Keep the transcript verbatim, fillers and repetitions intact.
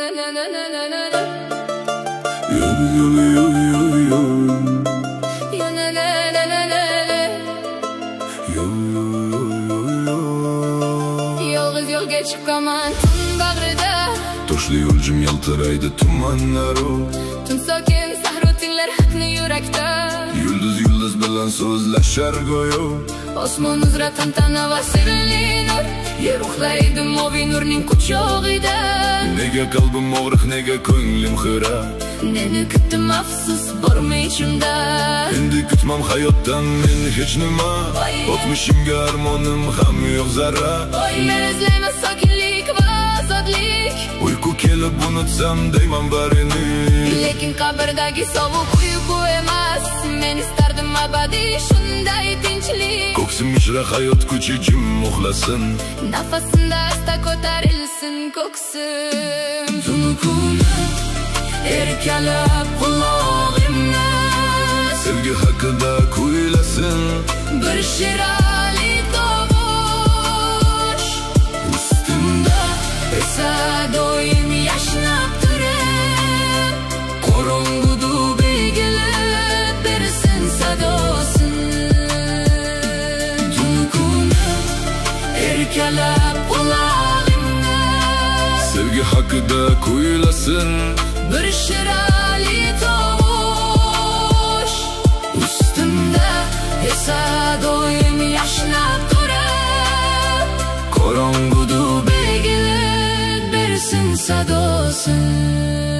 Yolg'iz yo'lga chiqaman tun bag'rida, toshli yo'ljim yaltiraydi tumanlaru, tun sokin sahro tinglar haqni yurakda. Yulduz yulduz bilan so'zlashar go'yo, osmon uzra tantana va sirli nur, yer uxlaydi moviy nurning quchog'ida. Nega qalbim og'riq, nega ko'nglim xira, Neni kutdim afsus bormi ichimda. Endi kutmam hayotdan men hech nima, o'tmishimga armonim ham yo'q zarra. Men izlayman sokinlik va ozodlik, Uyqu kelib unutsam deyman barini, lekin qabrdagi sovuq uyqu emas. Men istardim abadiy shunday tinchlik. Ko'ksim ishra hayot kuchi jim uxlasin, Nafasimda asta ko'tarilsin ko'ksim. Tunu kuni erkalab qulog'imni, sevgi haqida kuylasin bir shirali tovush. Ustimda esa doim yashnab turib, qorong'uda belgilab bersin sadosin. Tunu kuni erkalab qulog'imni, sevgi haqida kuylasin bir shirali tovush. Ustimda esa doim yashnab turib, qorong'uda belgilab bersin sadosin.